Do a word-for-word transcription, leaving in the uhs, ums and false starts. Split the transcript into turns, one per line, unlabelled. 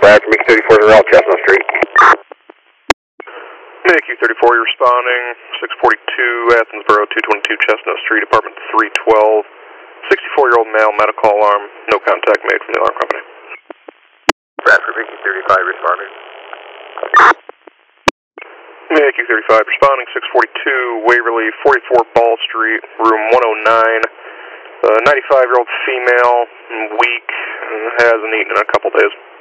Brad from Mickey thirty-four is around Chestnut Street.
Mickey thirty-four, you're responding. six forty-two Athensboro, two twenty-two Chestnut Street, apartment three twelve. sixty-four-year-old male, medical alarm. No contact made from the alarm company.
Brad from Mickey thirty-five responding.
Mickey thirty-five responding. six forty-two Waverly, forty-four Ball Street, room one oh nine. Uh, ninety-five-year-old female, weak, hasn't eaten in a couple days.